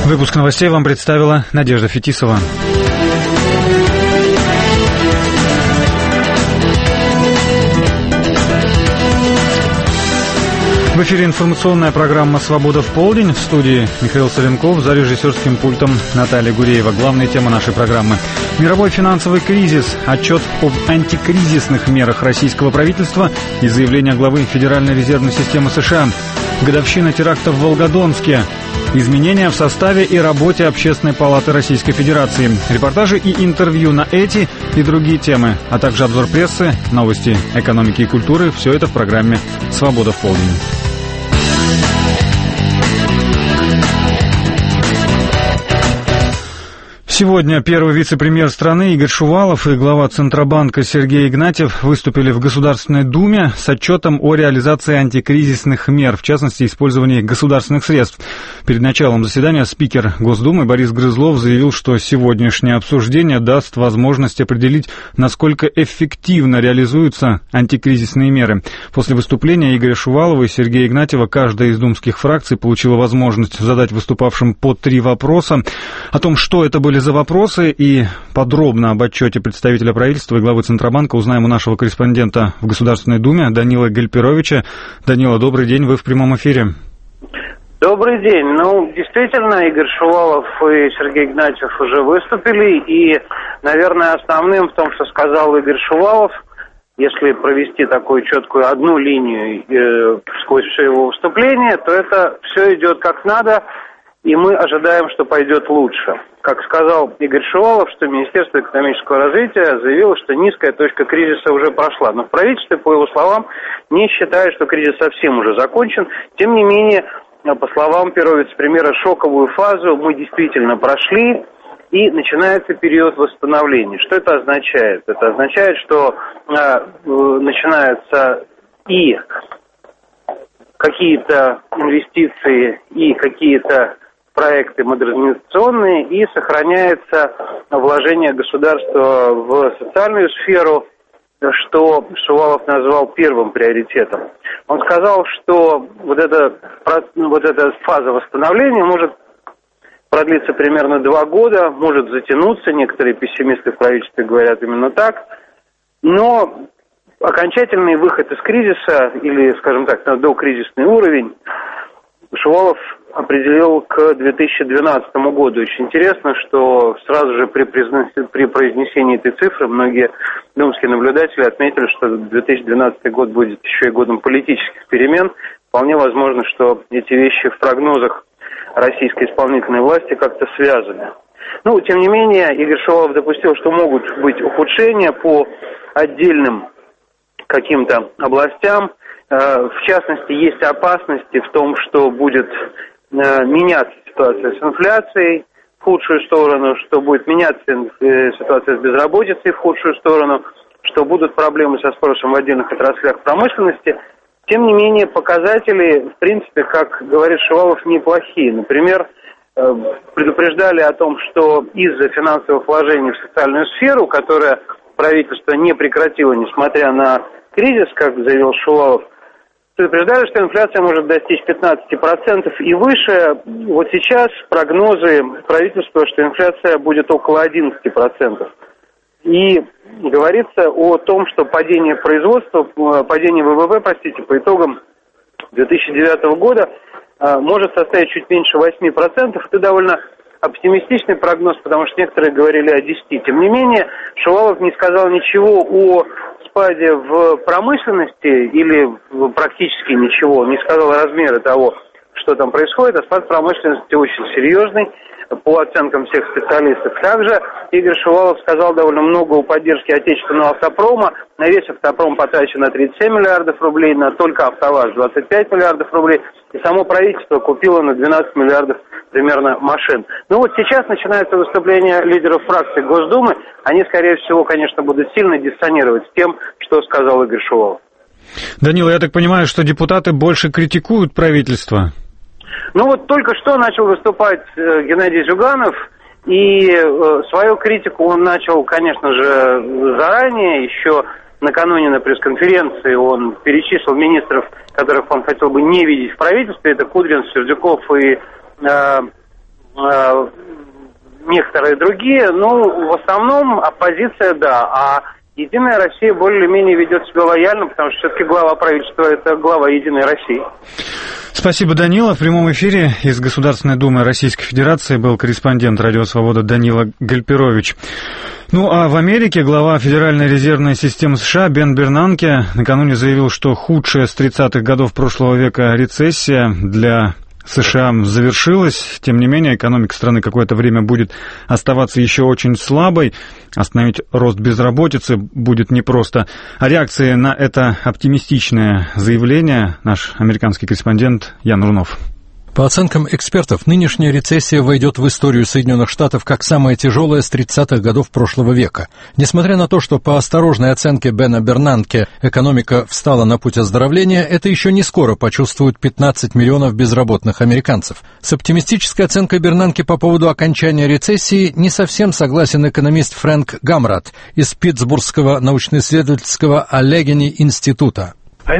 Выпуск новостей вам представила Надежда Фетисова. В эфире информационная программа «Свобода в полдень». В студии Михаил Савенков, за режиссерским пультом Наталья Гуреева. Главные темы нашей программы. Мировой финансовый кризис, отчет об антикризисных мерах российского правительства и заявление главы Федеральной резервной системы США. Годовщина терактов в Волгодонске. Изменения в составе и работе Общественной палаты Российской Федерации. Репортажи и интервью на эти и другие темы, а также обзор прессы, новости экономики и культуры. Все это в программе «Свобода в полдень». Сегодня первый вице-премьер страны Игорь Шувалов и глава Центробанка Сергей Игнатьев выступили в Государственной Думе с отчетом о реализации антикризисных мер, в частности, использовании государственных средств. Перед началом заседания спикер Госдумы Борис Грызлов заявил, что сегодняшнее обсуждение даст возможность определить, насколько эффективно реализуются антикризисные меры. После выступления Игоря Шувалова и Сергея Игнатьева каждая из думских фракций получила возможность задать выступавшим по 3 вопроса. О том, что это были за вопросы, и подробно об отчете представителя правительства и главы Центробанка узнаем у нашего корреспондента в Государственной Думе Данила Гальперовича. Данила, добрый день, вы в прямом эфире. Добрый день. Действительно, Игорь Шувалов и Сергей Игнатьев уже выступили, и, наверное, основным в том, что сказал Игорь Шувалов, если провести такую четкую одну линию сквозь все его выступление, то это все идет как надо, и мы ожидаем, что пойдет лучше. Как сказал Игорь Шувалов, что Министерство экономического развития заявило, что низкая точка кризиса уже прошла. Но в правительстве, по его словам, не считают, что кризис совсем уже закончен. Тем не менее, по словам первого вице-премьера, шоковую фазу мы действительно прошли, и начинается период восстановления. Что это означает? Это означает, что начинаются и какие-то инвестиции, и какие-то проекты модернизационные, и сохраняется вложение государства в социальную сферу, что Шувалов назвал первым приоритетом. Он сказал, что вот эта фаза восстановления может продлиться примерно 2 года, может затянуться, некоторые пессимисты в правительстве говорят именно так, но окончательный выход из кризиса, или, скажем так, на докризисный уровень, Шувалов определил к 2012 году. Очень интересно, что сразу же при произнесении этой цифры многие думские наблюдатели отметили, что 2012 год будет еще и годом политических перемен. Вполне возможно, что эти вещи в прогнозах российской исполнительной власти как-то связаны. Тем не менее, Игорь Шувалов допустил, что могут быть ухудшения по отдельным каким-то областям. В частности, есть опасности в том, что будет меняться ситуация с инфляцией в худшую сторону, что будет меняться ситуация с безработицей в худшую сторону, что будут проблемы со спросом в отдельных отраслях промышленности. Тем не менее, показатели, в принципе, как говорит Шувалов, неплохие. Например, предупреждали о том, что из-за финансовых вложений в социальную сферу, которое правительство не прекратило, несмотря на кризис, как заявил Шувалов, предупреждали, что инфляция может достичь 15% и выше. Вот сейчас прогнозы правительства, что инфляция будет около 11%. И говорится о том, что падение ВВП, по итогам 2009 года может составить чуть меньше 8%. Это довольно оптимистичный прогноз, потому что некоторые говорили о 10%. Тем не менее, Шувалов не сказал ничего о спаде в промышленности или практически ничего, не сказал размеры того, что там происходит, а спад промышленности очень серьезный, по оценкам всех специалистов. Также Игорь Шувалов сказал довольно много о поддержке отечественного автопрома. На весь автопром потрачено 37 миллиардов рублей, на только АвтоВАЗ 25 миллиардов рублей. И само правительство купило на 12 миллиардов примерно машин. Сейчас начинается выступление лидеров фракций Госдумы. Они, скорее всего, конечно, будут сильно диссонировать с тем, что сказал Игорь Шувалов. Данила, я так понимаю, что депутаты больше критикуют правительство? Только что начал выступать Геннадий Зюганов, и свою критику он начал, конечно же, заранее, еще накануне на пресс-конференции он перечислил министров, которых он хотел бы не видеть в правительстве, это Кудрин, Сердюков и некоторые другие. Ну, в основном оппозиция, да, а «Единая Россия» более-менее ведет себя лояльно, потому что все-таки глава правительства – это глава «Единой России». Спасибо, Данила. В прямом эфире из Государственной Думы Российской Федерации был корреспондент «Радио Свобода» Данила Гальперович. Ну а в Америке глава Федеральной резервной системы США Бен Бернанке накануне заявил, что худшая с 30-х годов прошлого века рецессия для США завершилась. Тем не менее, экономика страны какое-то время будет оставаться еще очень слабой. Остановить рост безработицы будет непросто. А реакции на это оптимистичное заявление наш американский корреспондент Ян Рунов. По оценкам экспертов, нынешняя рецессия войдет в историю Соединенных Штатов как самая тяжелая с 30-х годов прошлого века. Несмотря на то, что по осторожной оценке Бена Бернанке экономика встала на путь оздоровления, это еще не скоро почувствуют 15 миллионов безработных американцев. С оптимистической оценкой Бернанке по поводу окончания рецессии не совсем согласен экономист Фрэнк Гамрат из Питтсбургского научно-исследовательского Аллегени института.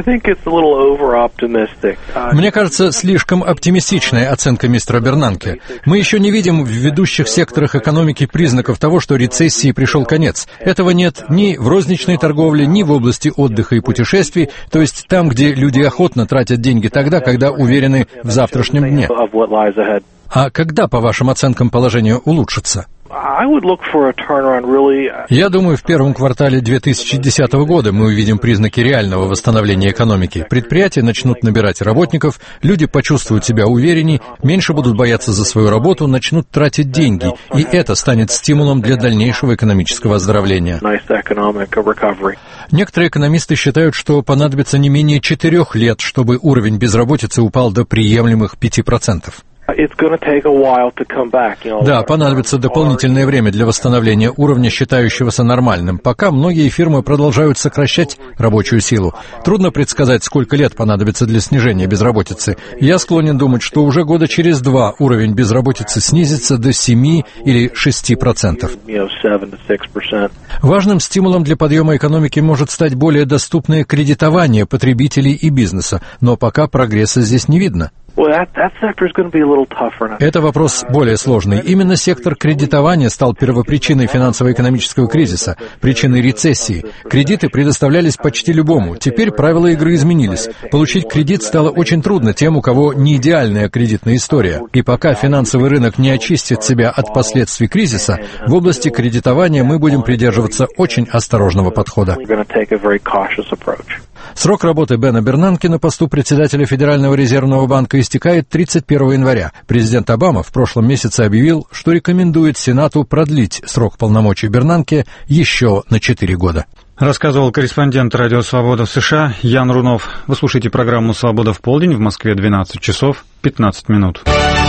Мне кажется, слишком оптимистичная оценка мистера Бернанке. Мы еще не видим в ведущих секторах экономики признаков того, что рецессии пришел конец. Этого нет ни в розничной торговле, ни в области отдыха и путешествий, то есть там, где люди охотно тратят деньги тогда, когда уверены в завтрашнем дне. А когда, по вашим оценкам, положение улучшится? Я думаю, в первом квартале 2010 года мы увидим признаки реального восстановления экономики. Предприятия начнут набирать работников, люди почувствуют себя уверенней, меньше будут бояться за свою работу, начнут тратить деньги, и это станет стимулом для дальнейшего экономического оздоровления. Некоторые экономисты считают, что понадобится не менее 4 лет, чтобы уровень безработицы упал до приемлемых 5%. Да, понадобится дополнительное время для восстановления уровня, считающегося нормальным. Пока многие фирмы продолжают сокращать рабочую силу. Трудно предсказать, сколько лет понадобится для снижения безработицы. Я склонен думать, что уже года через 2 уровень безработицы снизится до 7 или 6%. Важным стимулом для подъема экономики может стать более доступное кредитование потребителей и бизнеса, но пока прогресса здесь не видно. Это вопрос более сложный. Именно сектор кредитования стал первопричиной финансово-экономического кризиса, причиной рецессии. Кредиты предоставлялись почти любому. Теперь правила игры изменились. Получить кредит стало очень трудно тем, у кого не идеальная кредитная история. И пока финансовый рынок не очистит себя от последствий кризиса, в области кредитования мы будем придерживаться очень осторожного подхода. Срок работы Бена Бернанке на посту председателя Федерального резервного банка истекает 31 января. Президент Обама в прошлом месяце объявил, что рекомендует Сенату продлить срок полномочий Бернанке еще на 4 года. Рассказывал корреспондент «Радио Свобода» в США Ян Рунов. Вы слушаете программу «Свобода в полдень», в Москве 12 часов 15 минут.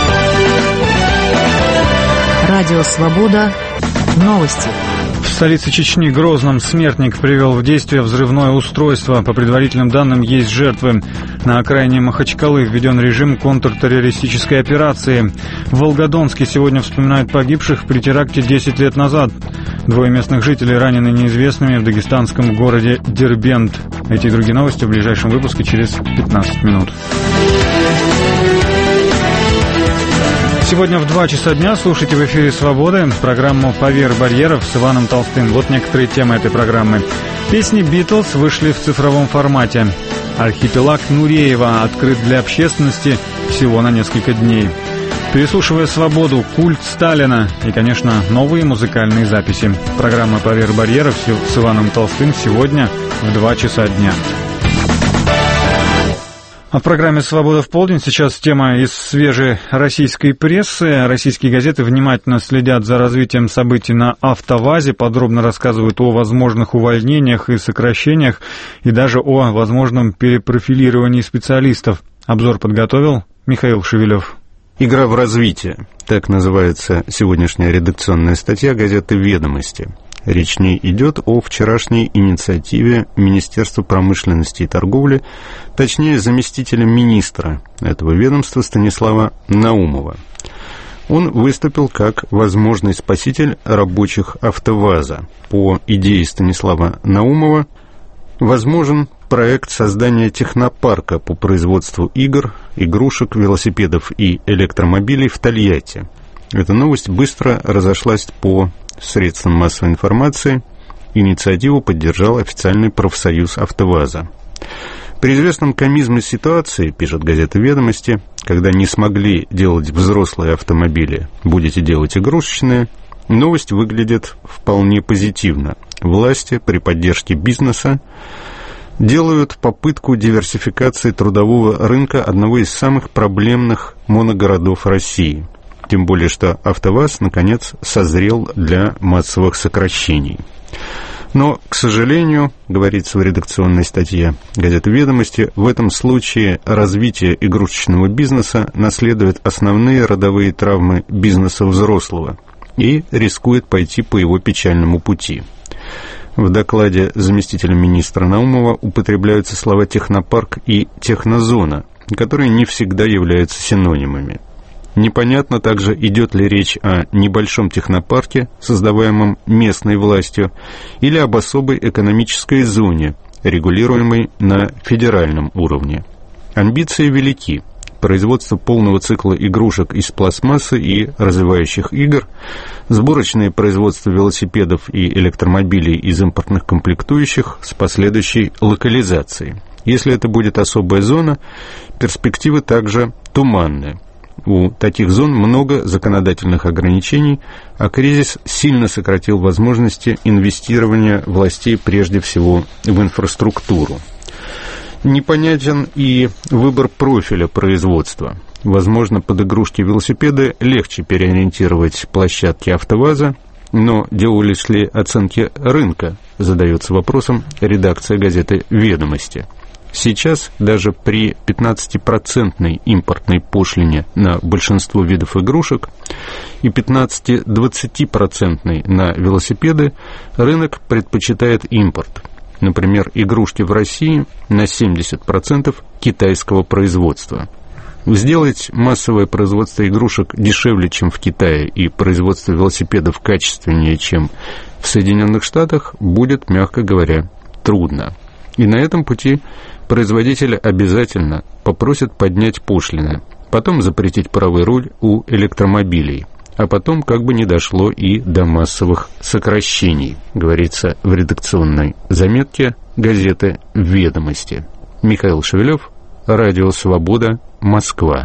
Радио Свобода. Новости. В столице Чечни, Грозном, смертник привел в действие взрывное устройство. По предварительным данным, есть жертвы. На окраине Махачкалы введен режим контртеррористической операции. В Волгодонске сегодня вспоминают погибших при теракте 10 лет назад. 2 местных жителей ранены неизвестными в дагестанском городе Дербент. Эти и другие новости в ближайшем выпуске через 15 минут. Сегодня в 2 часа дня слушайте в эфире «Свободы» программу «Поверх барьеров» с Иваном Толстым. Вот некоторые темы этой программы. Песни «Битлз» вышли в цифровом формате. Архипелаг Нуреева открыт для общественности всего на несколько дней. Переслушивая «Свободу», культ Сталина и, конечно, новые музыкальные записи. Программа «Поверх барьеров» с Иваном Толстым сегодня в 2 часа дня. А в программе «Свобода в полдень» сейчас тема из свежей российской прессы. Российские газеты внимательно следят за развитием событий на АвтоВАЗе, подробно рассказывают о возможных увольнениях и сокращениях, и даже о возможном перепрофилировании специалистов. Обзор подготовил Михаил Шевелев. «Игра в развитие» — так называется сегодняшняя редакционная статья газеты «Ведомости». Речь в ней идет о вчерашней инициативе Министерства промышленности и торговли, точнее, заместителя министра этого ведомства Станислава Наумова. Он выступил как возможный спаситель рабочих АвтоВАЗа. По идее Станислава Наумова возможен проект создания технопарка по производству игр, игрушек, велосипедов и электромобилей в Тольятти. Эта новость быстро разошлась по средствам массовой информации. Инициативу поддержал официальный профсоюз «АвтоВАЗа». При известном комизме ситуации, пишет газета «Ведомости», когда не смогли делать взрослые автомобили, будете делать игрушечные, новость выглядит вполне позитивно. Власти при поддержке бизнеса делают попытку диверсификации трудового рынка одного из самых проблемных моногородов России. Тем более, что «АвтоВАЗ» наконец созрел для массовых сокращений. Но, к сожалению, говорится в редакционной статье газеты «Ведомости», в этом случае развитие игрушечного бизнеса наследует основные родовые травмы бизнеса взрослого и рискует пойти по его печальному пути. В докладе заместителя министра Наумова употребляются слова «технопарк» и «технозона», которые не всегда являются синонимами. Непонятно также, идет ли речь о небольшом технопарке, создаваемом местной властью, или об особой экономической зоне, регулируемой на федеральном уровне. Амбиции велики. Производство полного цикла игрушек из пластмассы и развивающих игр, сборочное производство велосипедов и электромобилей из импортных комплектующих с последующей локализацией. Если это будет особая зона, перспективы также туманные. У таких зон много законодательных ограничений, а кризис сильно сократил возможности инвестирования властей прежде всего в инфраструктуру. Непонятен и выбор профиля производства. Возможно, под игрушки-велосипеды легче переориентировать площадки «АвтоВАЗа», но делались ли оценки рынка, задается вопросом редакция газеты «Ведомости». Сейчас даже при 15% импортной пошлине на большинство видов игрушек и 15-20% на велосипеды рынок предпочитает импорт. Например, игрушки в России на 70% китайского производства. Сделать массовое производство игрушек дешевле, чем в Китае, и производство велосипедов качественнее, чем в Соединенных Штатах, будет, мягко говоря, трудно. И на этом пути производитель обязательно попросит поднять пошлины, потом запретить правый руль у электромобилей, а потом как бы не дошло и до массовых сокращений, говорится в редакционной заметке газеты «Ведомости». Михаил Шевелев, Радио Свобода, Москва.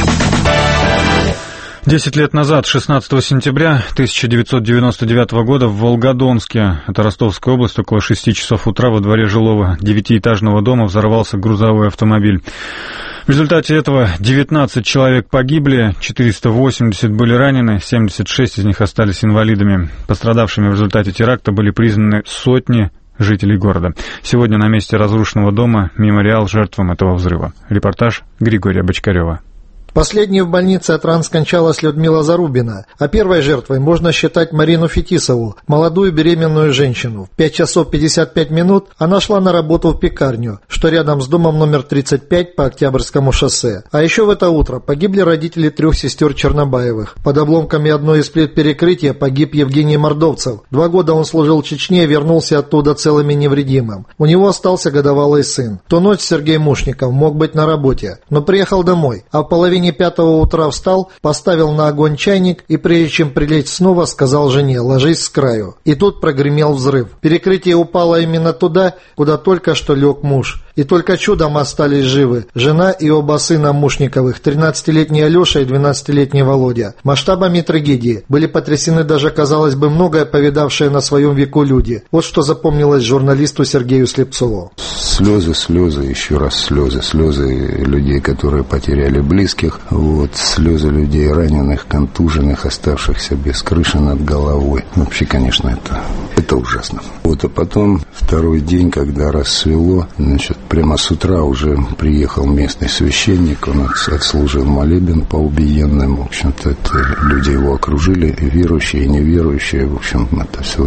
10 лет назад, 16 сентября 1999 года в Волгодонске, это Ростовская область, около 6 часов утра во дворе жилого 9-этажного дома взорвался грузовой автомобиль. В результате этого 19 человек погибли, 480 были ранены, 76 из них остались инвалидами. Пострадавшими в результате теракта были признаны сотни жителей города. Сегодня на месте разрушенного дома мемориал жертвам этого взрыва. Репортаж Григория Бочкарева. Последней в больнице от ран скончалась Людмила Зарубина, а первой жертвой можно считать Марину Фетисову, молодую беременную женщину. В 5 часов 55 минут она шла на работу в пекарню, что рядом с домом номер 35 по Октябрьскому шоссе. А еще в это утро погибли родители 3 сестер Чернобаевых. Под обломками одной из плит перекрытия погиб Евгений Мордовцев. 2 года он служил в Чечне и вернулся оттуда целым и невредимым. У него остался годовалый сын. В ту ночь Сергей Мушников мог быть на работе, но приехал домой, а в половине 5 утра встал, поставил на огонь чайник и, прежде чем прилечь снова, сказал жене: «Ложись с краю». И тут прогремел взрыв. Перекрытие упало именно туда, куда только что лег муж. И только чудом остались живы жена и оба сына Мушниковых, 13-летний Алеша и 12-летний Володя. Масштабами трагедии были потрясены даже, казалось бы, многое повидавшие на своем веку люди. Вот что запомнилось журналисту Сергею Слепцову. Слезы, еще раз слезы людей, которые потеряли близких, слезы людей раненых, контуженных, оставшихся без крыши над головой. Вообще, конечно, это ужасно. А потом, второй день, когда рассвело, прямо с утра уже приехал местный священник, он отслужил молебен по убиенным, в общем-то, люди его окружили, верующие и неверующие, в общем, это все так.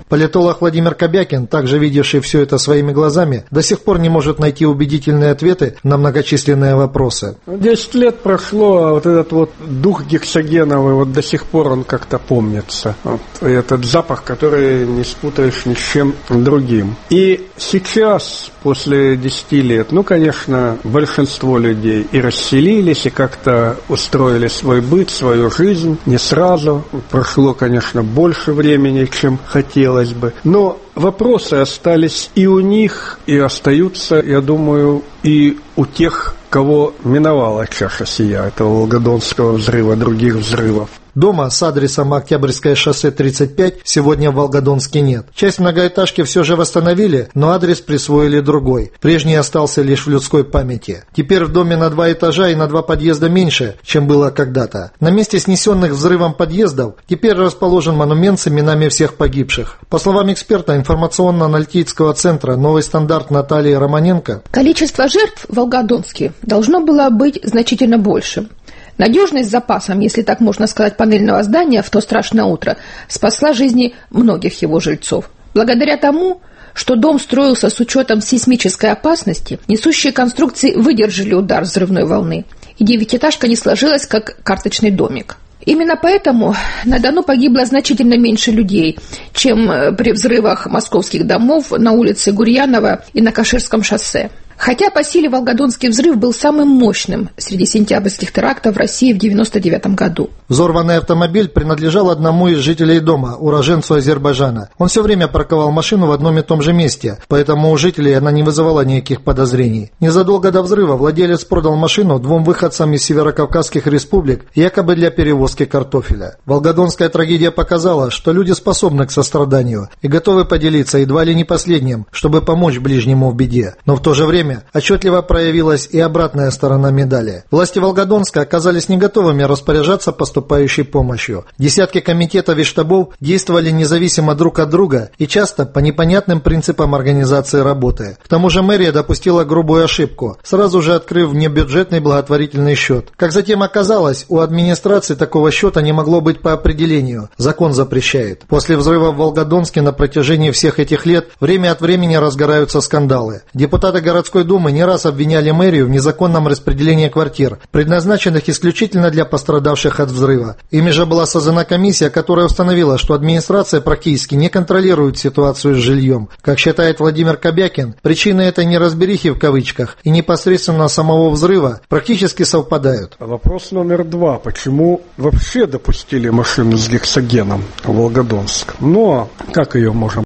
Политолог Владимир Кобякин, также видевший все это своими глазами, до сих пор не может найти убедительные ответы на многочисленные вопросы. 10 лет прошло, а вот этот вот дух гексогеновый, вот до сих пор он как-то помнится. Вот этот запах, который не спутаешь ни с чем другим. И сейчас, после 10 лет, конечно, большинство людей и расселились, и как-то устроили свой быт, свою жизнь. Не сразу. Прошло, конечно, больше времени, чем хотелось бы. Но вопросы остались и у них, и остаются, я думаю, и у тех, кого миновала чаша сия, этого Волгодонского взрыва, других взрывов. Дома с адресом Октябрьское шоссе 35 сегодня в Волгодонске нет. Часть многоэтажки все же восстановили, но адрес присвоили другой. Прежний остался лишь в людской памяти. Теперь в доме на 2 этажа и на 2 подъезда меньше, чем было когда-то. На месте снесенных взрывом подъездов теперь расположен монумент с именами всех погибших. По словам эксперта информационно-аналитического центра «Новый стандарт» Натальи Романенко, количество жертв в Волгодонске должно было быть значительно больше. Надежность с запасом, если так можно сказать, панельного здания в то страшное утро спасла жизни многих его жильцов. Благодаря тому, что дом строился с учетом сейсмической опасности, несущие конструкции выдержали удар взрывной волны, и девятиэтажка не сложилась, как карточный домик. Именно поэтому на Дону погибло значительно меньше людей, чем при взрывах московских домов на улице Гурьянова и на Каширском шоссе. Хотя по силе Волгодонский взрыв был самым мощным среди сентябрьских терактов в России в 1999 году. Взорванный автомобиль принадлежал одному из жителей дома, уроженцу Азербайджана. Он все время парковал машину в одном и том же месте, поэтому у жителей она не вызывала никаких подозрений. Незадолго до взрыва владелец продал машину 2 выходцам из северокавказских республик, якобы для перевозки картофеля. Волгодонская трагедия показала, что люди способны к состраданию и готовы поделиться едва ли не последним, чтобы помочь ближнему в беде. Но в то же время отчетливо проявилась и обратная сторона медали. Власти Волгодонска оказались не готовыми распоряжаться поступающей помощью. Десятки комитетов и штабов действовали независимо друг от друга и часто по непонятным принципам организации работы. К тому же мэрия допустила грубую ошибку, сразу же открыв внебюджетный благотворительный счет. Как затем оказалось, у администрации такого счета не могло быть по определению. Закон запрещает. После взрыва в Волгодонске на протяжении всех этих лет время от времени разгораются скандалы. Депутаты городской Думы не раз обвиняли мэрию в незаконном распределении квартир, предназначенных исключительно для пострадавших от взрыва. Ими же была создана комиссия, которая установила, что администрация практически не контролирует ситуацию с жильем. Как считает Владимир Кобякин, причины этой неразберихи в кавычках и непосредственно самого взрыва практически совпадают. Вопрос номер 2. Почему вообще допустили машину с гексогеном в Волгодонск? Но как ее можем?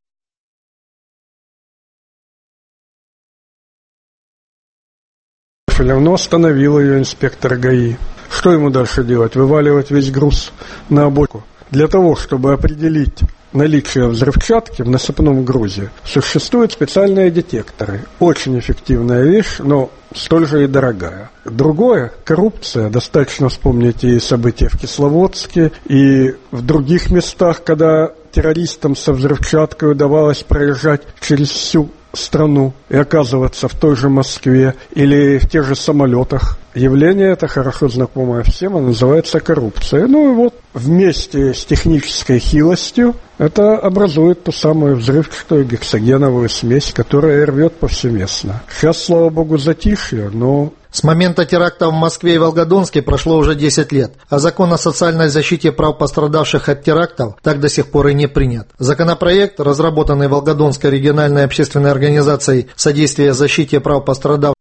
Но остановил ее инспектор ГАИ. Что ему дальше делать? Вываливать весь груз на обочину? Для того, чтобы определить наличие взрывчатки в насыпном грузе, существуют специальные детекторы. Очень эффективная вещь, но столь же и дорогая. Другое – коррупция. Достаточно вспомнить и события в Кисловодске, и в других местах, когда террористам со взрывчаткой удавалось проезжать через всю страну и оказываться в той же Москве или в тех же самолетах. Явление это хорошо знакомое всем, оно называется коррупция. Ну и вот вместе с технической хилостью это образует ту самую взрывчатую гексогеновую смесь, которая рвет повсеместно. Сейчас, слава богу, затишье, но... С момента теракта в Москве и Волгодонске прошло уже 10 лет, а закон о социальной защите прав пострадавших от терактов так до сих пор и не принят. Законопроект, разработанный Волгодонской региональной общественной организацией «Содействие защите прав пострадавших»,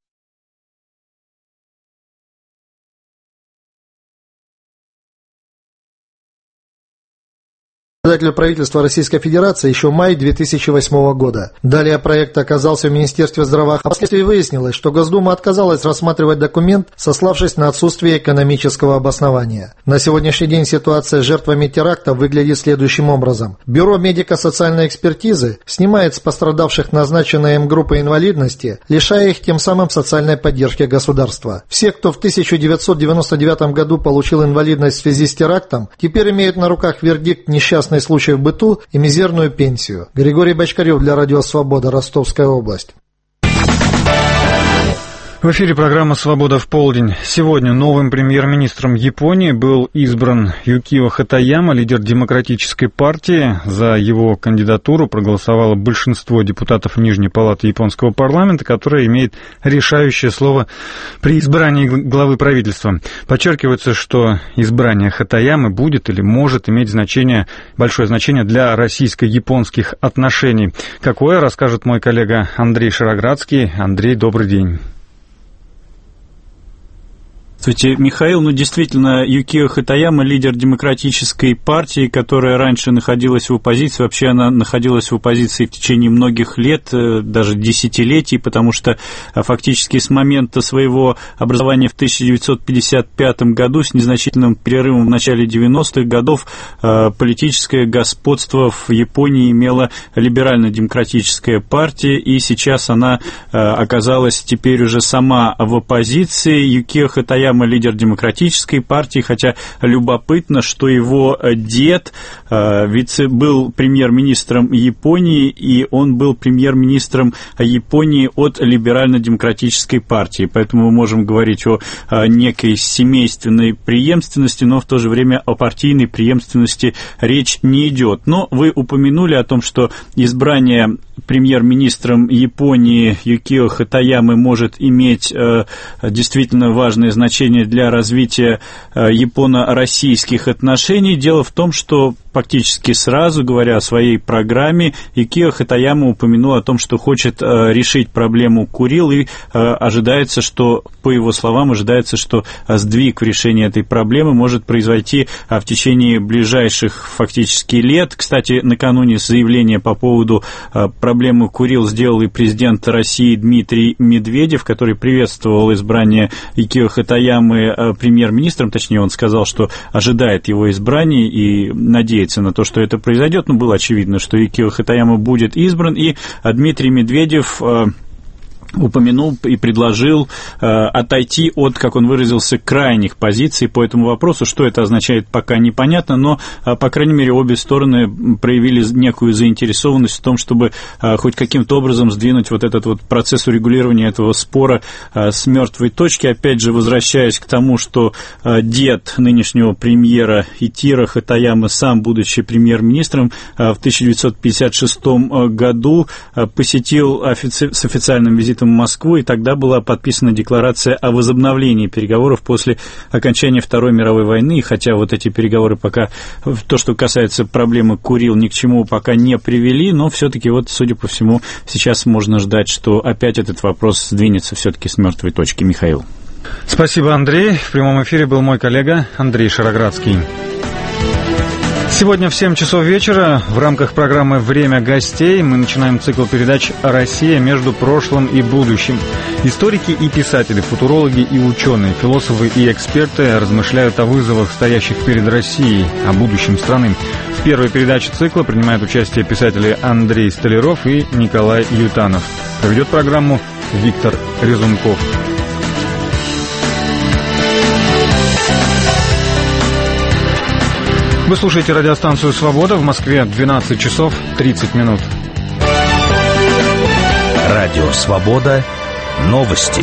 председателю правительства Российской Федерации еще в мае 2008 года. Далее проект оказался в Министерстве здравоохранения. Впоследствии выяснилось, что Госдума отказалась рассматривать документ, сославшись на отсутствие экономического обоснования. На сегодняшний день ситуация с жертвами теракта выглядит следующим образом. Бюро медико-социальной экспертизы снимает с пострадавших назначенные им группы инвалидности, лишая их тем самым социальной поддержки государства. Все, кто в 1999 году получил инвалидность в связи с терактом, теперь имеют на руках вердикт несчастный случай в быту и мизерную пенсию. Григорий Бочкарев для Радио Свобода, Ростовская область. В эфире программа «Свобода в полдень». Сегодня новым премьер-министром Японии был избран Юкио Хатаяма, лидер Демократической партии. За его кандидатуру проголосовало большинство депутатов Нижней палаты японского парламента, которое имеет решающее слово при избрании главы правительства. Подчеркивается, что избрание Хатаямы будет или может иметь большое значение для российско-японских отношений. Какое, расскажет мой коллега Андрей Шароградский. Андрей, добрый день. Здравствуйте, Михаил. Действительно, Юкио Хатаяма, лидер Демократической партии, которая раньше находилась в оппозиции. Вообще она находилась в оппозиции в течение многих лет, даже десятилетий, потому что фактически с момента своего образования в 1955 году с незначительным перерывом в начале 90-х годов политическое господство в Японии имела либерально-демократическая партия, и сейчас она оказалась теперь уже сама в оппозиции. Юкио Хатаяма лидер Демократической партии, хотя любопытно, что его дед был премьер-министром Японии, и он был премьер-министром Японии от либерально-демократической партии. Поэтому мы можем говорить о некой семейственной преемственности, но в то же время о партийной преемственности речь не идет. Но вы упомянули о том, что избрание премьер-министром Японии Юкио Хатаямы может иметь действительно важное значение для развития японо-российских отношений. Дело в том, что фактически сразу, говоря о своей программе, Юкио Хатаяма упомянул о том, что хочет решить проблему Курил, и ожидается, что, по его словам, что сдвиг в решении этой проблемы может произойти в течение ближайших фактически лет. Кстати, накануне заявления по поводу проблемы Курил сделал и президент России Дмитрий Медведев, который приветствовал избрание Юкио Хатаямы премьер-министром, точнее, он сказал, что ожидает его избрания и надеется на то, что это произойдет. Но было очевидно, что Юкио Хатаяма будет избран, и Дмитрий Медведев упомянул и предложил отойти от, как он выразился, крайних позиций по этому вопросу. Что это означает, пока непонятно, но, по крайней мере, обе стороны проявили некую заинтересованность в том, чтобы хоть каким-то образом сдвинуть вот этот вот процесс урегулирования этого спора с мертвой точки. Опять же, возвращаясь к тому, что дед нынешнего премьера Итиро Хатаяма, сам будучи премьер-министром, в 1956 году посетил с официальным визитом в Москву, и тогда была подписана декларация о возобновлении переговоров после окончания Второй мировой войны, и хотя вот эти переговоры пока, то, что касается проблемы Курил, ни к чему пока не привели, но все-таки вот, судя по всему, сейчас можно ждать, что опять этот вопрос сдвинется все-таки с мертвой точки. Михаил. Спасибо, Андрей. В прямом эфире был мой коллега Андрей Шароградский. Сегодня в 7 часов вечера в рамках программы «Время гостей» мы начинаем цикл передач «Россия между прошлым и будущим». Историки и писатели, футурологи и ученые, философы и эксперты размышляют о вызовах, стоящих перед Россией, о будущем страны. В первой передаче цикла принимают участие писатели Андрей Столяров и Николай Ютанов. Проведет программу Виктор Резунков. Вы слушаете радиостанцию «Свобода», в Москве 12 часов 30 минут. Радио «Свобода». Новости.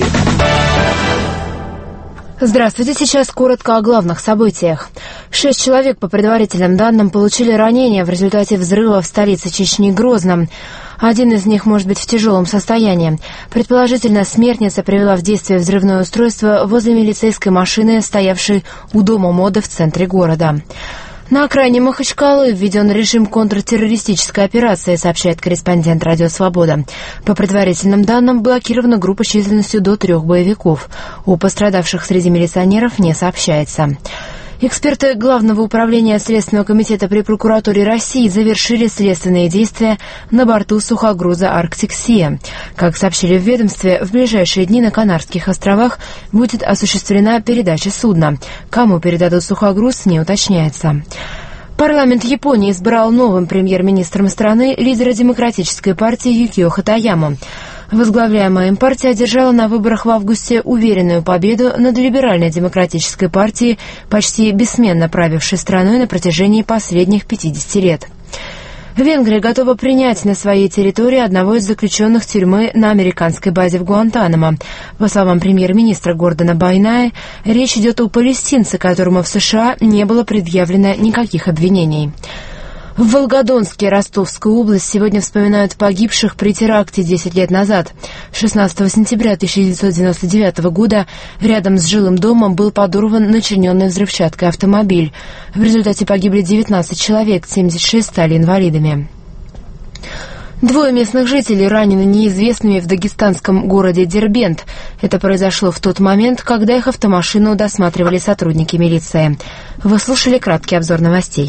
Здравствуйте, сейчас коротко о главных событиях. 6 человек, по предварительным данным, получили ранения в результате взрыва в столице Чечни Грозном. Один из них может быть в тяжелом состоянии. Предположительно, смертница привела в действие взрывное устройство возле милицейской машины, стоявшей у дома моды в центре города. На окраине Махачкалы введен режим контртеррористической операции, сообщает корреспондент «Радио Свобода». По предварительным данным, блокирована группа численностью до 3 боевиков. О пострадавших среди милиционеров не сообщается. Эксперты Главного управления Следственного комитета при прокуратуре России завершили следственные действия на борту сухогруза «Арктик Сия». Как сообщили в ведомстве, в ближайшие дни на Канарских островах будет осуществлена передача судна. Кому передадут сухогруз, не уточняется. Парламент Японии избрал новым премьер-министром страны лидера Демократической партии Юкио Хатаяму. Возглавляемая им партия одержала на выборах в августе уверенную победу над либеральной демократической партией, почти бессменно правившей страной на протяжении последних 50 лет. Венгрия готова принять на своей территории одного из заключенных тюрьмы на американской базе в Гуантанамо. По словам премьер-министра Гордона Байная, речь идет о палестинце, которому в США не было предъявлено никаких обвинений. В Волгодонске Ростовской области сегодня вспоминают погибших при теракте 10 лет назад. 16 сентября 1999 года рядом с жилым домом был подорван начиненный взрывчаткой автомобиль. В результате погибли 19 человек, 76 стали инвалидами. Двое местных жителей ранены неизвестными в дагестанском городе Дербент. Это произошло в тот момент, когда их автомашину досматривали сотрудники милиции. Вы слушали краткий обзор новостей.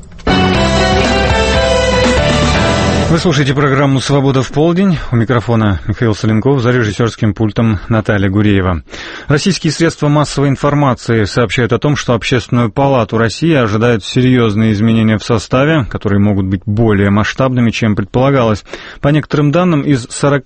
Вы слушаете программу «Свобода в полдень». У микрофона Михаил Соленков, за режиссерским пультом Наталья Гуреева. Российские средства массовой информации сообщают о том, что Общественную палату России ожидают серьезные изменения в составе, которые могут быть более масштабными, чем предполагалось. По некоторым данным, из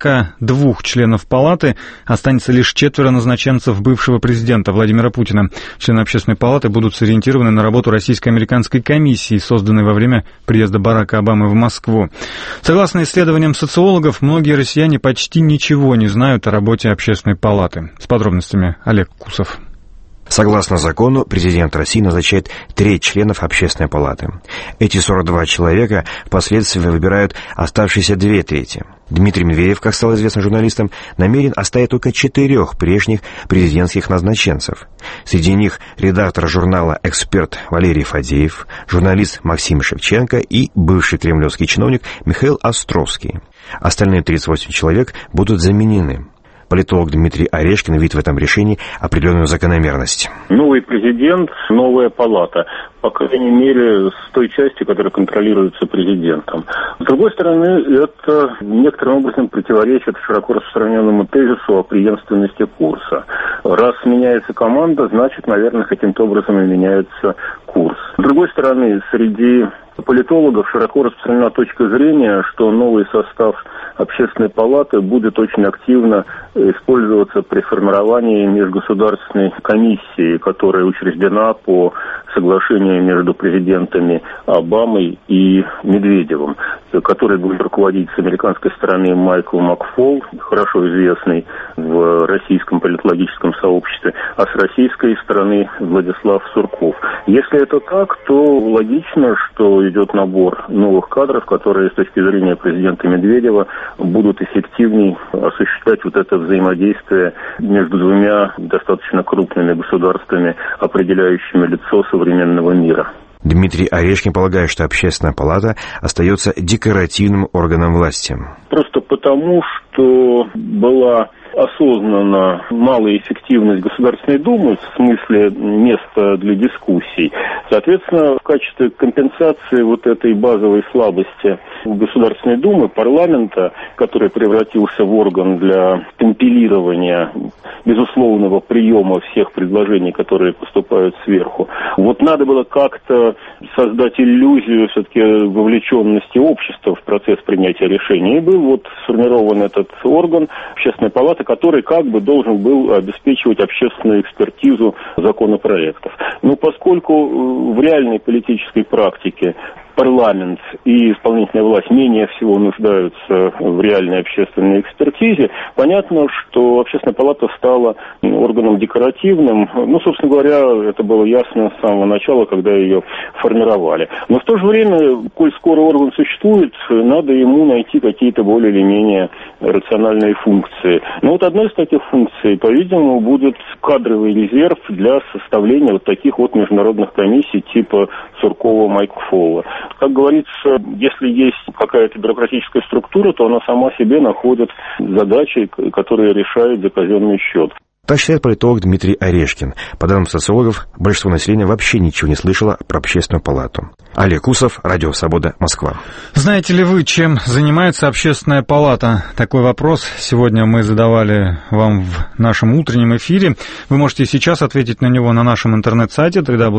42 членов палаты останется лишь 4 назначенцев бывшего президента Владимира Путина. Члены Общественной палаты будут сориентированы на работу российско-американской комиссии, созданной во время приезда Барака Обамы в Москву. Согласно исследованиям социологов, многие россияне почти ничего не знают о работе Общественной палаты. С подробностями Олег Кусов. Согласно закону, президент России назначает 3 членов Общественной палаты. Эти 42 человека впоследствии выбирают оставшиеся 2/3. Дмитрий Медведев, как стало известно журналистам, намерен оставить только 4 прежних президентских назначенцев. Среди них редактор журнала «Эксперт» Валерий Фадеев, журналист Максим Шевченко и бывший кремлевский чиновник Михаил Островский. Остальные 38 человек будут заменены. Политолог Дмитрий Орешкин видит в этом решении определенную закономерность. Новый президент, новая палата. По крайней мере, с той части, которая контролируется президентом. С другой стороны, это некоторым образом противоречит широко распространенному тезису о преемственности курса. Раз меняется команда, значит, наверное, каким-то образом и меняется курс. С другой стороны, среди политологов широко распространена точка зрения, что новый состав Общественной палаты будет очень активно использоваться при формировании межгосударственной комиссии, которая учреждена по соглашению между президентами Обамой и Медведевым, который будет руководить с американской стороны Майкл Макфол, хорошо известный в российском политологическом сообществе, а с российской стороны Владислав Сурков. Если это так, то логично, что идет набор новых кадров, которые с точки зрения президента Медведева будут эффективнее осуществлять вот это взаимодействие между двумя достаточно крупными государствами, определяющими лицо современного мира. Дмитрий Орешкин полагает, что Общественная палата остается декоративным органом власти. Просто потому, что была осознанно малая эффективность Государственной Думы в смысле места для дискуссий. Соответственно, в качестве компенсации вот этой базовой слабости Государственной Думы, парламента, который превратился в орган для компилирования безусловного приема всех предложений, которые поступают сверху, вот надо было как-то создать иллюзию все-таки вовлеченности общества в процесс принятия решений. И был вот сформирован этот орган, Общественная палата, который как бы должен был обеспечивать общественную экспертизу законопроектов. Но поскольку в реальной политической практике парламент и исполнительная власть менее всего нуждаются в реальной общественной экспертизе, понятно, что Общественная палата стала органом декоративным. Ну, собственно говоря, это было ясно с самого начала, когда ее формировали. Но в то же время, коль скоро орган существует, надо ему найти какие-то более или менее рациональные функции. Но вот одной из таких функций, по-видимому, будет кадровый резерв для составления вот таких вот международных комиссий типа Суркова-Макфола. Как говорится, если есть какая-то бюрократическая структура, то она сама себе находит задачи, которые решает за казенный счет. Так считает политолог Дмитрий Орешкин. По данным социологов, большинство населения вообще ничего не слышало про Общественную палату. Олег Кусов, Радио Свобода, Москва. Знаете ли вы, чем занимается Общественная палата? Такой вопрос сегодня мы задавали вам в нашем утреннем эфире. Вы можете сейчас ответить на него на нашем интернет-сайте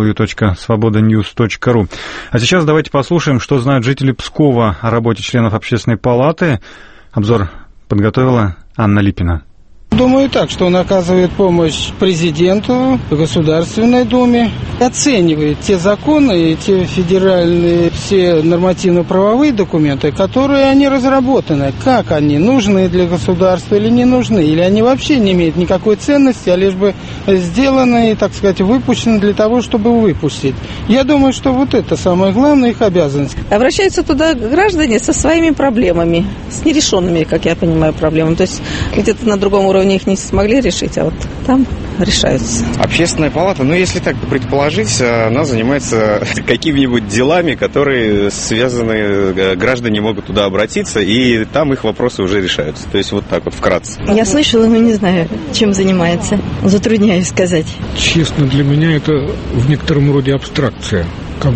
www.svobodanews.ru. А сейчас давайте послушаем, что знают жители Пскова о работе членов Общественной палаты. Обзор подготовила Анна Липина. Думаю так, что он оказывает помощь президенту, Государственной Думе, оценивает те законы и те федеральные все нормативно-правовые документы, которые они разработаны, как они, нужны для государства или не нужны, или они вообще не имеют никакой ценности, а лишь бы сделаны и, так сказать, выпущены для того, чтобы выпустить. Я думаю, что вот это самое главное их обязанность. Обращаются туда граждане со своими проблемами, с нерешенными, как я понимаю, проблемами. То есть где-то на другом уровне их не смогли решить, а вот там решаются. Общественная палата, если так предположить, она занимается какими-нибудь делами, которые связаны, граждане могут туда обратиться, и там их вопросы уже решаются. То есть вот так вот вкратце. Я слышала, но не знаю, чем занимается. Затрудняюсь сказать. Честно, для меня это в некотором роде абстракция.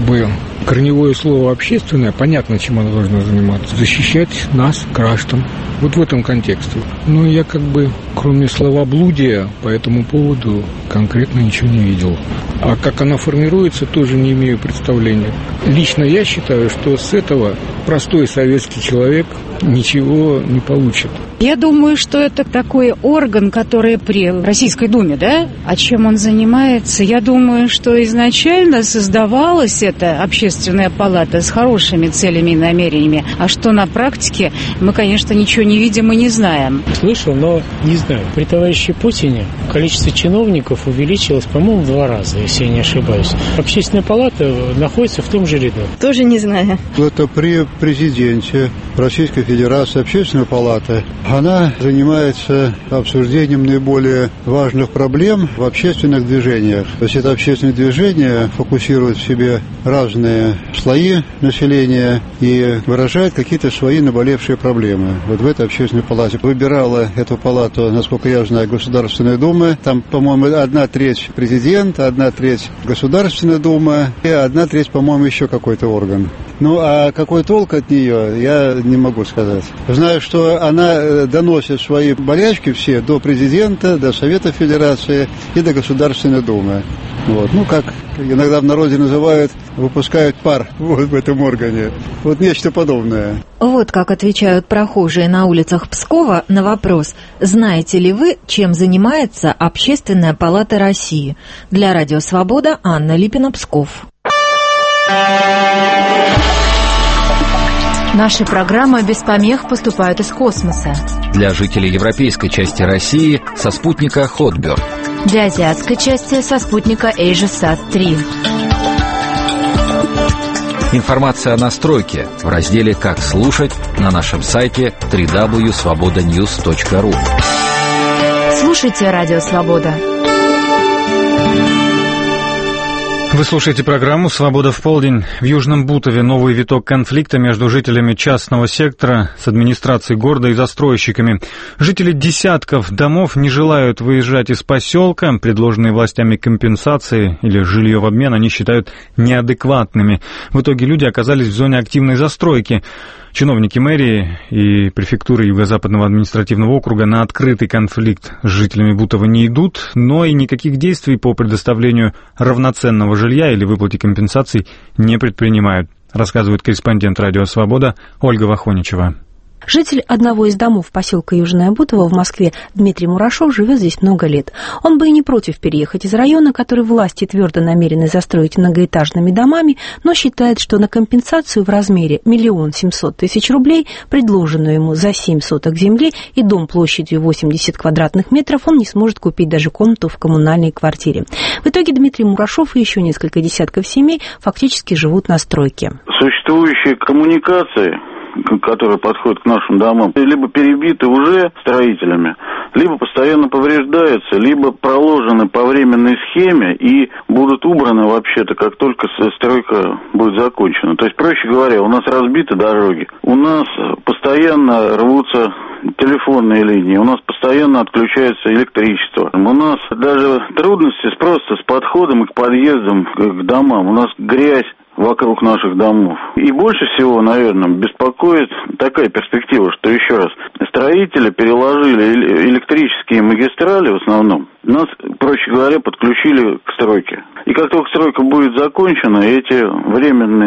Корневое слово «общественное», понятно, чем оно должно заниматься. Защищать нас, граждан. Вот в этом контексте. Но я кроме словоблудия, по этому поводу конкретно ничего не видел. А как она формируется, тоже не имею представления. Лично я считаю, что с этого простой советский человек ничего не получит. Я думаю, что это такой орган, который при Российской Думе, да? А чем он занимается? Я думаю, что изначально создавалась эта общественная палата с хорошими целями и намерениями. А что на практике, мы, конечно, ничего не видим и не знаем. Слышал, но не знаю. При товарище Путине количество чиновников увеличилось, по-моему, в 2 раза, если я не ошибаюсь. Общественная палата находится в том же ряду. Тоже не знаю. Это при президенте Российской Федерации общественная палата. Она занимается обсуждением наиболее важных проблем в общественных движениях. То есть это общественное движение фокусирует в себе разные слои населения и выражает какие-то свои наболевшие проблемы. Вот в этой общественной палате выбирала эту палату, насколько я знаю, Государственная Дума. Там, по-моему, 1/3 президент, 1/3 Государственная Дума и 1/3, по-моему, еще какой-то орган. А какой толк от нее, я не могу сказать. Знаю, что она доносит свои болячки все до президента, до Совета Федерации и до Государственной Думы. Как иногда в народе называют, выпускают пар в этом органе. Нечто подобное. Вот как отвечают прохожие на улицах Пскова на вопрос: знаете ли вы, чем занимается Общественная палата России? Для Радио Свобода, Анна Липина, Псков. Наши программы без помех поступают из космоса. Для жителей европейской части России со спутника Hotbird. Для азиатской части со спутника AsiaSat-3. Информация о настройке в разделе «Как слушать» на нашем сайте www.svobodanews.ru. Слушайте Радио Свобода. Вы слушаете программу «Свобода в полдень». В Южном Бутове новый виток конфликта между жителями частного сектора с администрацией города и застройщиками. Жители десятков домов не желают выезжать из поселка. Предложенные властями компенсации или жилье в обмен они считают неадекватными. В итоге люди оказались в зоне активной застройки. Чиновники мэрии и префектуры Юго-Западного административного округа на открытый конфликт с жителями Бутова не идут, но и никаких действий по предоставлению равноценного жилья или выплате компенсаций не предпринимают, рассказывает корреспондент «Радио Свобода» Ольга Вахоничева. Житель одного из домов поселка Южное Бутово в Москве Дмитрий Мурашов живет здесь много лет. Он бы и не против переехать из района, который власти твердо намерены застроить многоэтажными домами, но считает, что на компенсацию в размере 1 700 000 рублей, предложенную ему за 7 соток земли и дом площадью 80 квадратных метров, он не сможет купить даже комнату в коммунальной квартире. В итоге Дмитрий Мурашов и еще несколько десятков семей фактически живут на стройке. Существующие коммуникации, которые подходят к нашим домам, либо перебиты уже строителями, либо постоянно повреждаются, либо проложены по временной схеме и будут убраны вообще-то, как только стройка будет закончена. То есть, проще говоря, у нас разбиты дороги, у нас постоянно рвутся телефонные линии, у нас постоянно отключается электричество, у нас даже трудности просто с подходом и к подъездам, к домам, у нас грязь вокруг наших домов. И больше всего, наверное, беспокоит такая перспектива, что, еще раз, строители переложили электрические магистрали в основном, нас, проще говоря, подключили к стройке. И как только стройка будет закончена, эти временные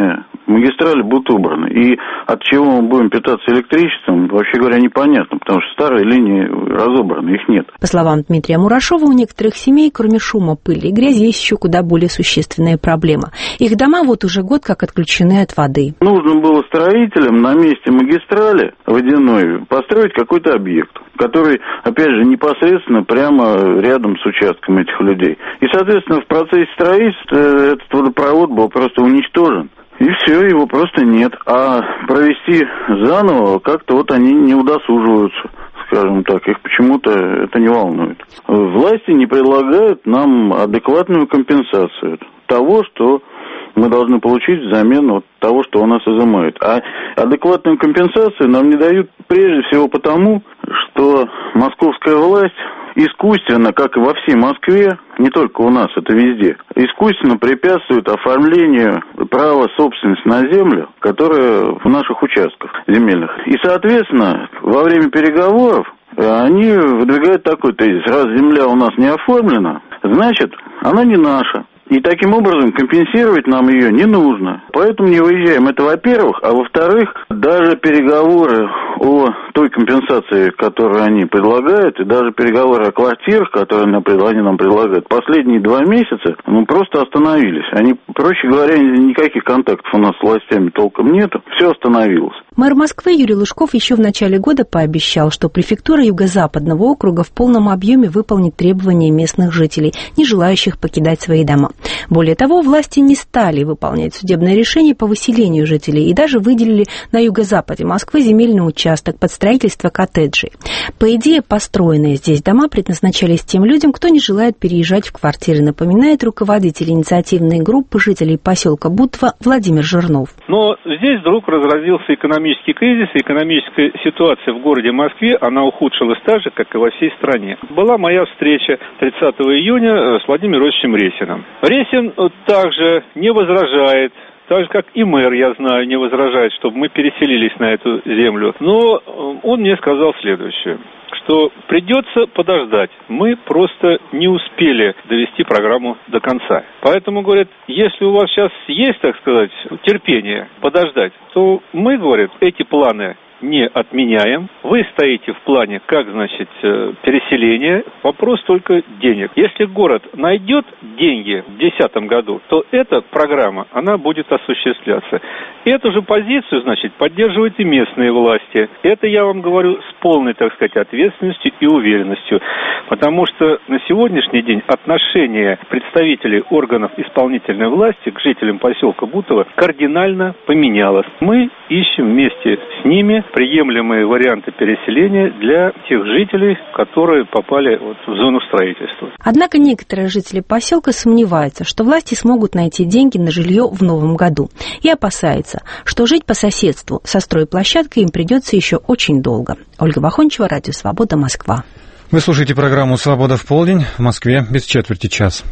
магистрали будут убраны. И от чего мы будем питаться электричеством, вообще говоря, непонятно, потому что старые линии разобраны, их нет. По словам Дмитрия Мурашова, у некоторых семей, кроме шума, пыли и грязи, есть еще куда более существенная проблема. Их дома вот уже год как отключены от воды. Нужно было строителям на месте магистрали водяной построить какой-то объект, который, опять же, непосредственно прямо рядом с участком этих людей. И, соответственно, в процессе строительства этот водопровод был просто уничтожен. И все, его просто нет. А провести заново как-то вот они не удосуживаются, скажем так. Их почему-то это не волнует. Власти не предлагают нам адекватную компенсацию того, что мы должны получить взамен вот того, что у нас изымают. А адекватную компенсацию нам не дают прежде всего потому, что московская власть искусственно, как и во всей Москве, не только у нас, это везде, искусственно препятствует оформлению права собственности на землю, которое в наших участках земельных. И, соответственно, во время переговоров они выдвигают такой тезис: раз земля у нас не оформлена, значит, она не наша. И таким образом компенсировать нам ее не нужно. Поэтому не выезжаем. Это во-первых. А во-вторых, даже переговоры о той компенсации, которую они предлагают, и даже переговоры о квартирах, которые они нам предлагают, последние 2 месяца, просто остановились. Они, проще говоря, никаких контактов у нас с властями толком нету. Все остановилось. Мэр Москвы Юрий Лужков еще в начале года пообещал, что префектура Юго-Западного округа в полном объеме выполнит требования местных жителей, не желающих покидать свои дома. Более того, власти не стали выполнять судебное решение по выселению жителей и даже выделили на юго-западе Москвы земельный участок под строительство коттеджей. По идее, построенные здесь дома предназначались тем людям, кто не желает переезжать в квартиры, напоминает руководитель инициативной группы жителей поселка Бутово Владимир Жирнов. Но здесь вдруг разразился экономический кризис, и экономическая ситуация в городе Москве, она ухудшилась так же, как и во всей стране. Была моя встреча 30 июня с Владимиром Ильичем Ресиным. Ресин также не возражает, так же, как и мэр, я знаю, не возражает, чтобы мы переселились на эту землю. Но он мне сказал следующее, что придется подождать. Мы просто не успели довести программу до конца. Поэтому, говорят, если у вас сейчас есть, так сказать, терпение подождать, то мы, говорят, эти планы не отменяем. Вы стоите в плане, как, значит, переселение. Вопрос только денег. Если город найдет деньги в 2010 году, то эта программа, она будет осуществляться. Эту же позицию, значит, поддерживают и местные власти. Это я вам говорю с полной, так сказать, ответственностью и уверенностью. Потому что на сегодняшний день отношение представителей органов исполнительной власти к жителям поселка Бутово кардинально поменялось. Мы ищем вместе с ними приемлемые варианты переселения для тех жителей, которые попали в зону строительства. Однако некоторые жители поселка сомневаются, что власти смогут найти деньги на жилье в новом году, и опасаются, что жить по соседству со стройплощадкой им придется еще очень долго. Ольга Бахончева, Радио Свобода, Москва. Вы слушаете программу «Свобода в полдень». В Москве без четверти час.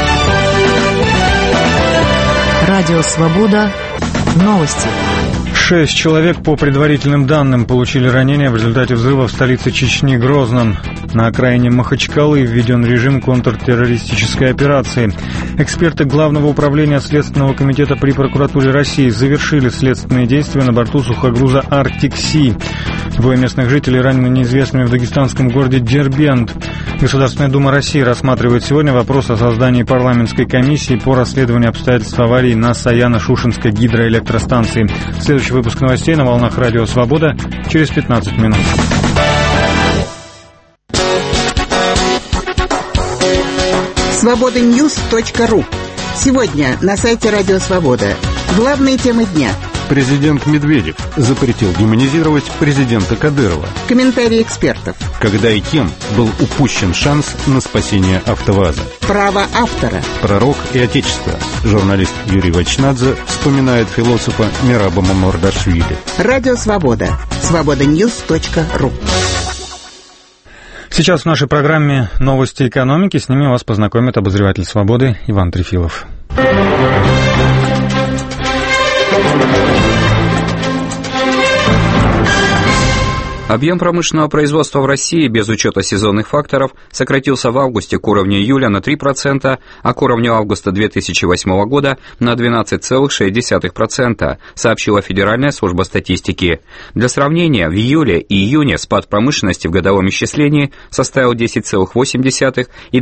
Радио Свобода. Новости. 6 человек, по предварительным данным, получили ранения в результате взрыва в столице Чечни Грозном. На окраине Махачкалы введен режим контртеррористической операции. Эксперты Главного управления Следственного комитета при прокуратуре России завершили следственные действия на борту сухогруза «Арктик-Си». 2 местных жителей ранены неизвестными в дагестанском городе Дербент. Государственная Дума России рассматривает сегодня вопрос о создании парламентской комиссии по расследованию обстоятельств аварии на Саяно-Шушенской гидроэлектростанции. Следующий выпуск новостей на волнах Радио Свобода через 15 минут. Свободаньюз.ру. Сегодня на сайте Радио Свобода. Главные темы дня. Президент Медведев запретил демонизировать президента Кадырова. Комментарии экспертов. Когда и кем был упущен шанс на спасение АвтоВАЗа. Право автора. Пророк и отечество. Журналист Юрий Вачнадзе вспоминает философа Мераба Мамардашвили. Радио Свобода. Свободаньюз.ру. Сейчас в нашей программе «Новости экономики». С ними вас познакомит обозреватель «Свободы» Иван Трефилов. Объем промышленного производства в России без учета сезонных факторов сократился в августе к уровню июля на 3%, а к уровню августа 2008 года на 12,6%, сообщила Федеральная служба статистики. Для сравнения, в июле и июне спад промышленности в годовом исчислении составил 10,8% и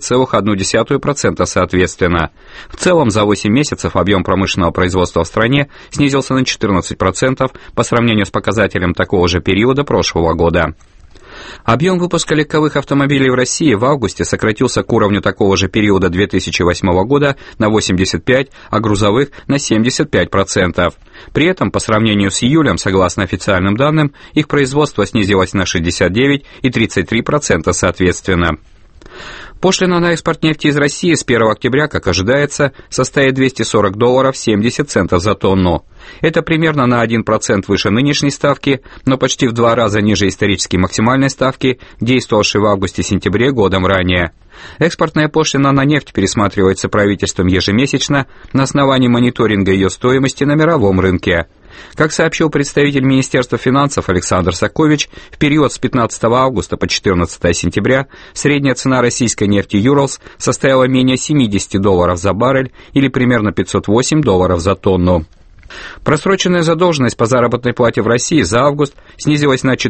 12,1% соответственно. В целом, за 8 месяцев объем промышленного производства в стране снизился на 14% по сравнению с показателем такого же периода прошлого года. Объем выпуска легковых автомобилей в России в августе сократился к уровню такого же периода 2008 года на 85%, а грузовых на 75%. При этом, по сравнению с июлем, согласно официальным данным, их производство снизилось на 69% и 33% соответственно. Пошлина на экспорт нефти из России с 1 октября, как ожидается, составит $240 70 центов за тонну. Это примерно на 1% выше нынешней ставки, но почти в 2 раза ниже исторически максимальной ставки, действовавшей в августе-сентябре годом ранее. Экспортная пошлина на нефть пересматривается правительством ежемесячно на основании мониторинга ее стоимости на мировом рынке. Как сообщил представитель Министерства финансов Александр Сакович, в период с 15 августа по 14 сентября средняя цена российской нефти Urals составила менее $70 за баррель или примерно $508 за тонну. Просроченная задолженность по заработной плате в России за август снизилась на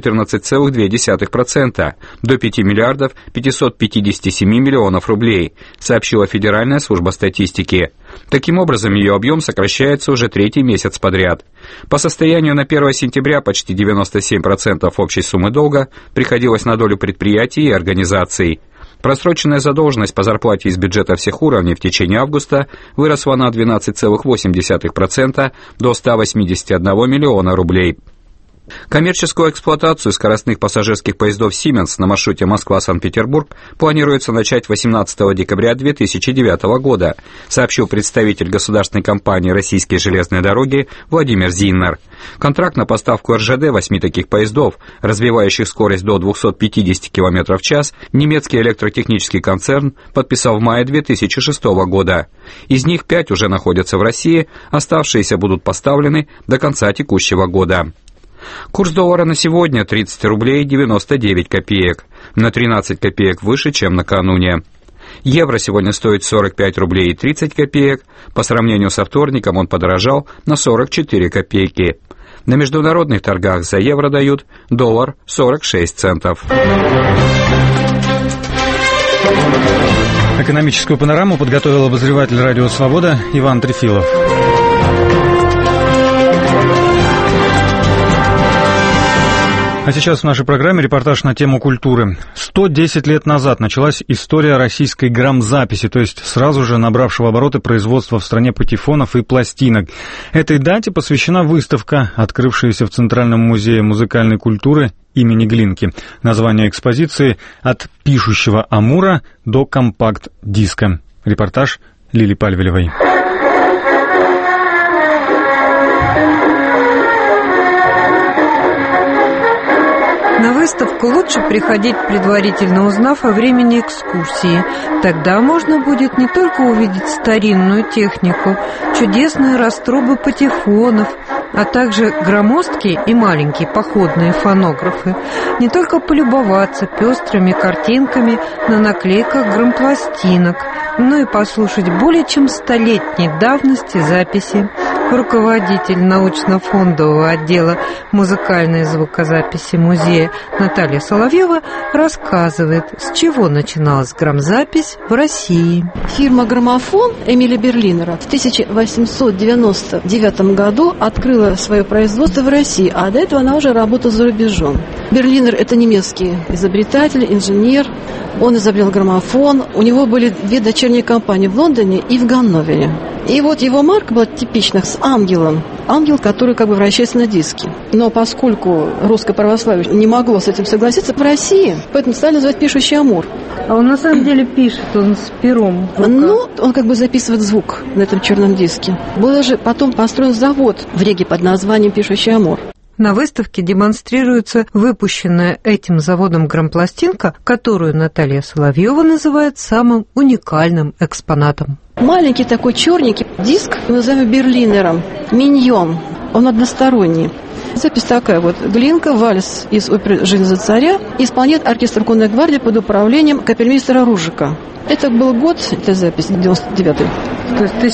14,2% до 5 миллиардов 557 миллионов рублей, сообщила Федеральная служба статистики. Таким образом, ее объем сокращается уже 3-й месяц подряд. По состоянию на 1 сентября почти 97% общей суммы долга приходилось на долю предприятий и организаций. Просроченная задолженность по зарплате из бюджета всех уровней в течение августа выросла на 12,8% до 181 миллиона рублей. Коммерческую эксплуатацию скоростных пассажирских поездов «Сименс» на маршруте Москва-Санкт-Петербург планируется начать 18 декабря 2009 года, сообщил представитель государственной компании «Российские железные дороги» Владимир Зиннер. Контракт на поставку РЖД 8 таких поездов, развивающих скорость до 250 км в час, немецкий электротехнический концерн подписал в мае 2006 года. Из них 5 уже находятся в России, оставшиеся будут поставлены до конца текущего года. Курс доллара на сегодня 30 рублей 99 копеек, на 13 копеек выше, чем накануне. Евро сегодня стоит 45 рублей 30 копеек, по сравнению со вторником он подорожал на 44 копейки. На международных торгах за евро дают доллар 46 центов. Экономическую панораму подготовил обозреватель «Радио Свобода» Иван Трефилов. А сейчас в нашей программе репортаж на тему культуры. 110 лет назад началась история российской грамзаписи, то есть сразу же набравшего обороты производства в стране патефонов и пластинок. Этой дате посвящена выставка, открывшаяся в Центральном музее музыкальной культуры имени Глинки. Название экспозиции «От пишущего амура до компакт-диска». Репортаж Лили Пальвелевой. На выставку лучше приходить, предварительно узнав о времени экскурсии. Тогда можно будет не только увидеть старинную технику, чудесные раструбы патефонов, а также громоздкие и маленькие походные фонографы, не только полюбоваться пестрыми картинками на наклейках грампластинок, но и послушать более чем 100-летней давности записи. Руководитель научно-фондового отдела музыкальной звукозаписи музея Наталья Соловьева рассказывает, с чего начиналась грамзапись в России. Фирма «Граммофон» Эмиля Берлинера в 1899 году открыла свое производство в России, а до этого она уже работала за рубежом. Берлинер – это немецкий изобретатель, инженер. Он изобрел граммофон. У него были 2 дочерние компании в Лондоне и в Ганновере. И вот его марка была типична с ангелом. Ангел, который как бы вращается на диске. Но поскольку русское православие не могло с этим согласиться в России, поэтому стали называть пишущий амур. А он на самом деле пишет, он с пером. Ну, он как бы записывает звук на этом черном диске. Был же потом построен завод в Риге под названием «Пишущий амур». На выставке демонстрируется выпущенная этим заводом грампластинка, которую Наталья Соловьева называет самым уникальным экспонатом. Маленький такой черненький диск, называемый Берлинером, миньон. Он односторонний. запись такая вот. Глинка, вальс из оперы «Жизнь за царя» исполняет оркестр конной гвардии под управлением капельмейстера Ружика. Это был год, эта запись, 99-й. То есть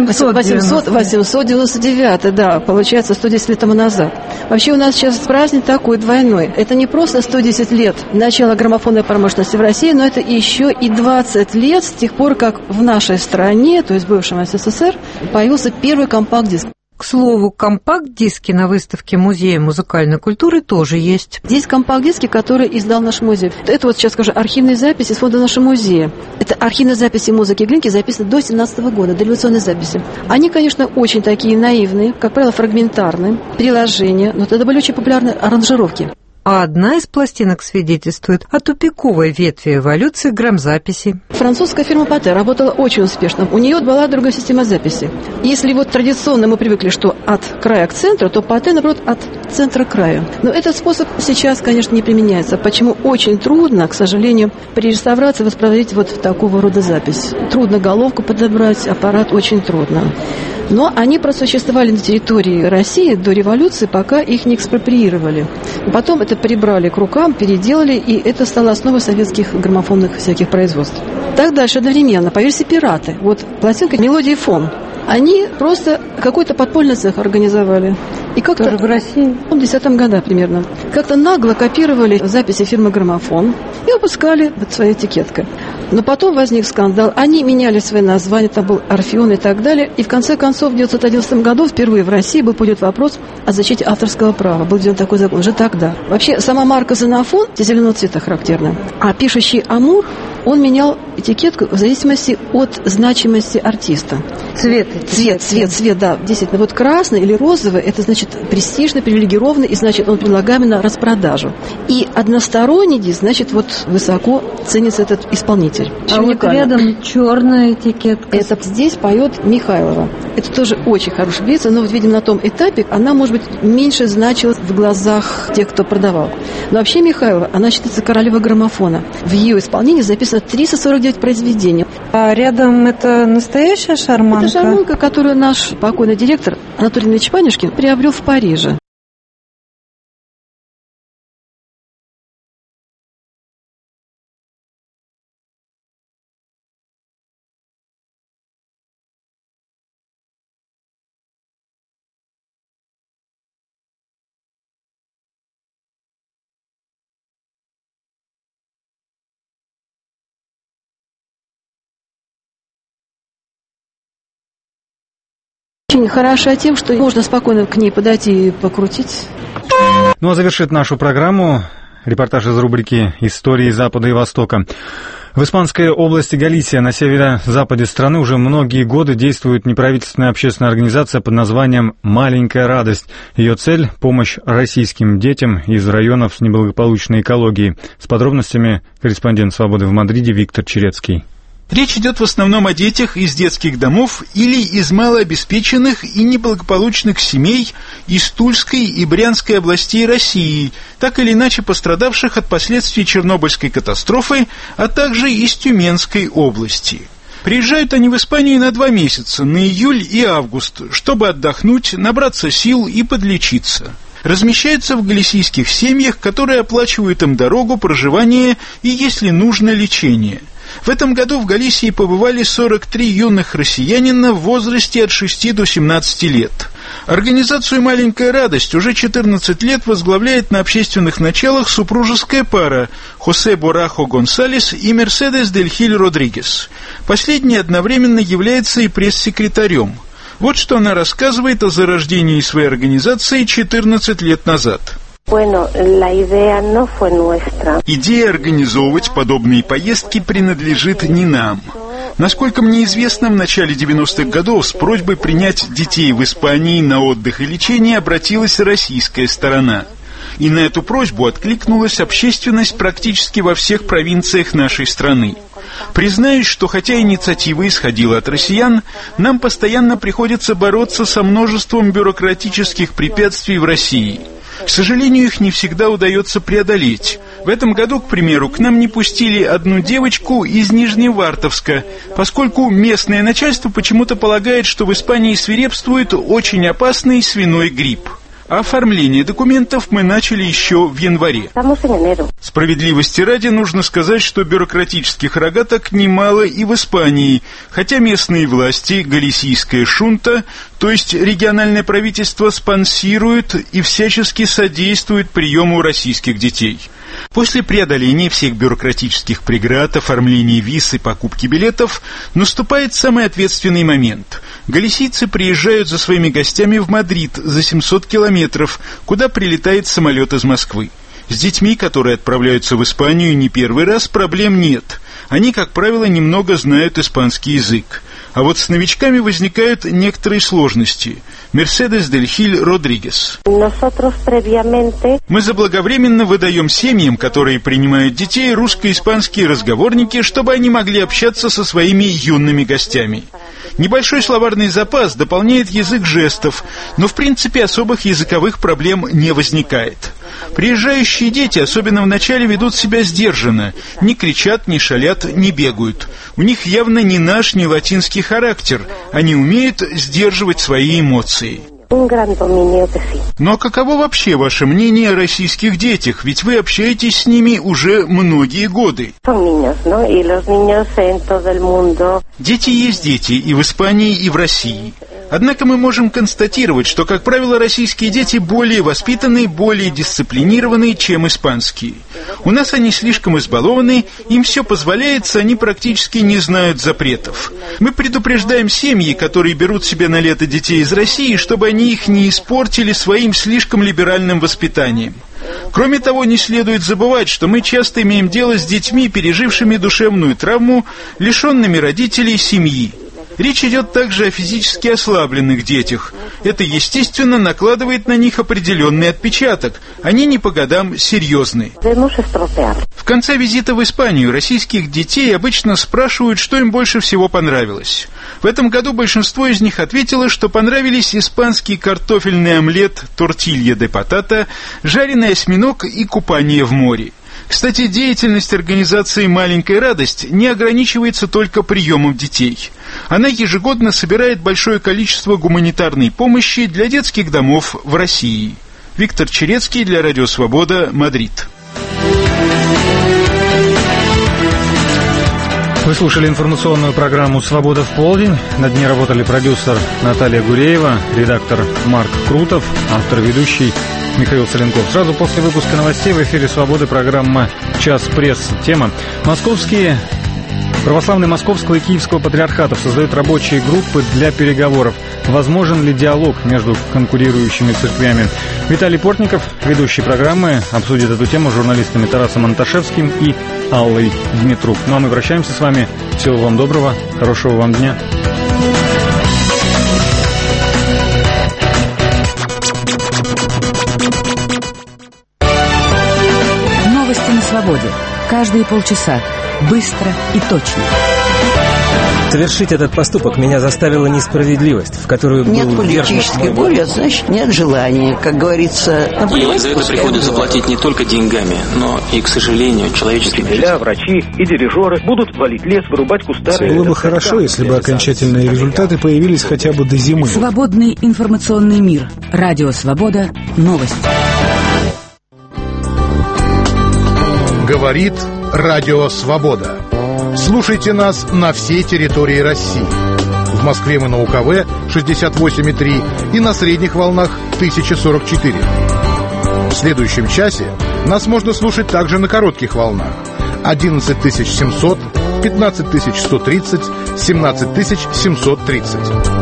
899, да, получается 110 лет тому назад. Вообще у нас сейчас праздник такой двойной. Это не просто 110 лет начала граммофонной промышленности в России, но это еще и 20 лет с тех пор, как в нашей стране, то есть в бывшем СССР, появился первый компакт-диск. К слову, компакт-диски на выставке Музея музыкальной культуры тоже есть. Здесь компакт-диски, которые издал наш музей. Это вот сейчас скажу, архивные записи из фонда нашего музея. Это архивные записи музыки Глинки, записаны до 17 года, дореволюционные записи. Они, конечно, очень такие наивные, как правило, фрагментарные, приложения, но тогда были очень популярны аранжировки. А одна из пластинок свидетельствует о тупиковой ветви эволюции грамзаписи. Французская фирма Патэ работала очень успешно. У нее была другая система записи. Если вот традиционно мы привыкли, что от края к центру, то Патэ, наоборот, от центра к краю. Но этот способ сейчас, конечно, не применяется. Почему очень трудно, к сожалению, при реставрации воспроизводить вот такого рода запись. Трудно головку подобрать, аппарат очень трудно. Но они просуществовали на территории России до революции, пока их не экспроприировали. Потом это прибрали к рукам, переделали, и это стало основой советских граммофонных всяких производств. Так дальше одновременно появились и пираты. Вот пластинка «Мелодия и фон». Они просто какой-то подпольный цех организовали. И как-то в России? В 10-м годах примерно. Как-то нагло копировали записи фирмы «Граммофон» и выпускали под своей этикеткой. Но потом возник скандал. Они меняли свои названия, там был «Орфеон» и так далее. И в конце концов, в 1911 году впервые в России был поднят вопрос о защите авторского права. Был сделан такой закон уже тогда. Вообще, сама марка «Зенофон» зеленого цвета характерна. А пишущий «Амур», он менял этикетку в зависимости от значимости артиста. Цвет, да. Действительно, вот красный или розовый, это значит престижный, привилегированный, и значит он предлагаем на распродажу. И односторонний диск, значит вот высоко ценится этот исполнитель. А вот рядом черная этикетка. Это здесь поет Михайлова. Это тоже очень хорошая певица, но, видимо, на том этапе она, может быть, меньше значилась в глазах тех, кто продавал. Но вообще Михайлова, она считается королевой граммофона. В ее исполнении записано 349 произведений. А рядом это настоящая шарманка? Это шарманка, которую наш покойный директор Анатолий Ильич Панюшкин приобрел в Париже. Очень хороша тем, что можно спокойно к ней подойти и покрутить. Ну а завершит нашу программу репортаж из рубрики «Истории Запада и Востока». В испанской области Галисия на северо-западе страны уже многие годы действует неправительственная общественная организация под названием «Маленькая радость». Ее цель – помощь российским детям из районов с неблагополучной экологией. С подробностями корреспондент «Свободы» в Мадриде Виктор Черецкий. Речь идет в основном о детях из детских домов или из малообеспеченных и неблагополучных семей из Тульской и Брянской областей России, так или иначе пострадавших от последствий Чернобыльской катастрофы, а также из Тюменской области. Приезжают они в Испанию на 2 месяца, на июль и август, чтобы отдохнуть, набраться сил и подлечиться. Размещаются в галисийских семьях, которые оплачивают им дорогу, проживание и, если нужно, лечение. В этом году в Галисии побывали 43 юных россиянина в возрасте от 6 до 17 лет. Организацию «Маленькая радость» уже 14 лет возглавляет на общественных началах супружеская пара Хосе Борахо Гонсалес и Мерседес Дель Хиль Родригес. Последний одновременно является и пресс-секретарем. Вот что она рассказывает о зарождении своей организации 14 лет назад. Идея организовывать подобные поездки принадлежит не нам. Насколько мне известно, в начале 90-х годов с просьбой принять детей в Испании на отдых и лечение обратилась российская сторона. И на эту просьбу откликнулась общественность практически во всех провинциях нашей страны. Признаюсь, что хотя инициатива исходила от россиян, нам постоянно приходится бороться со множеством бюрократических препятствий в России. К сожалению, их не всегда удается преодолеть. В этом году, к примеру, к нам не пустили одну девочку из Нижневартовска, поскольку местное начальство почему-то полагает, что в Испании свирепствует очень опасный свиной грипп. Оформление документов мы начали еще в январе. Справедливости ради нужно сказать, что бюрократических рогаток немало и в Испании, хотя местные власти, галисийская шунта, то есть региональное правительство, спонсирует и всячески содействует приему российских детей. После преодоления всех бюрократических преград, оформления виз и покупки билетов, наступает самый ответственный момент. Галисийцы приезжают за своими гостями в Мадрид за 700 километров, куда прилетает самолет из Москвы. С детьми, которые отправляются в Испанию не первый раз, проблем нет. Они, как правило, немного знают испанский язык. А вот с новичками возникают некоторые сложности. Мерседес дель Хиль Родригес. Мы заблаговременно выдаем семьям, которые принимают детей, русско-испанские разговорники, чтобы они могли общаться со своими юными гостями. Небольшой словарный запас дополняет язык жестов, но в принципе особых языковых проблем не возникает. Приезжающие дети, особенно в начале, ведут себя сдержанно, не кричат, не шалят, не бегают. У них явно не наш, не латинский характер, они умеют сдерживать свои эмоции. Но каково вообще ваше мнение о российских детях? Ведь вы общаетесь с ними уже многие годы. Дети есть дети и в Испании, и в России. Однако мы можем констатировать, что, как правило, российские дети более воспитанные, более дисциплинированные, чем испанские. У нас они слишком избалованы, им все позволяется, они практически не знают запретов. Мы предупреждаем семьи, которые берут себе на лето детей из России, чтобы они их не испортили своим слишком либеральным воспитанием. Кроме того, не следует забывать, что мы часто имеем дело с детьми, пережившими душевную травму, лишенными родителей, семьи. Речь идет также о физически ослабленных детях. Это, естественно, накладывает на них определенный отпечаток. Они не по годам серьезны. В конце визита в Испанию российских детей обычно спрашивают, что им больше всего понравилось. В этом году большинство из них ответило, что понравились испанский картофельный омлет, тортилья де патата, жареный осьминог и купание в море. Кстати, деятельность организации «Маленькая радость» не ограничивается только приемом детей. Она ежегодно собирает большое количество гуманитарной помощи для детских домов в России. Виктор Черецкий для Радио Свобода, Мадрид. Вы слушали информационную программу «Свобода в полдень». Над ней работали продюсер Наталья Гуреева, редактор Марк Крутов, автор-ведущий Михаил Соленков. Сразу после выпуска новостей в эфире «Свободы» программа «Час пресс». Тема: православные Московского и Киевского патриархатов создают рабочие группы для переговоров. Возможен ли диалог между конкурирующими церквями? Виталий Портников, ведущий программы, обсудит эту тему с журналистами Тарасом Анташевским и Аллой Дмитрук. Ну а мы прощаемся с вами. Всего вам доброго, хорошего вам дня. Новости на свободе. Каждые полчаса. Быстро и точно. Совершить этот поступок меня заставила несправедливость, в которую нет политической воли, а значит нет желания, как говорится. И за это приходится платить не только деньгами, но и, к сожалению, человеческими жизнями. Врачи и дирижеры будут валить лес, вырубать кустары. Было бы хорошо, если бы окончательные результаты появились хотя бы до зимы. Свободный информационный мир. Радио Свобода. Новости. Говорит Радио Свобода. Слушайте нас на всей территории России. В Москве мы на УКВ 68,3 и на средних волнах 1044. В следующем часе нас можно слушать также на коротких волнах 11700, 15130, 17730.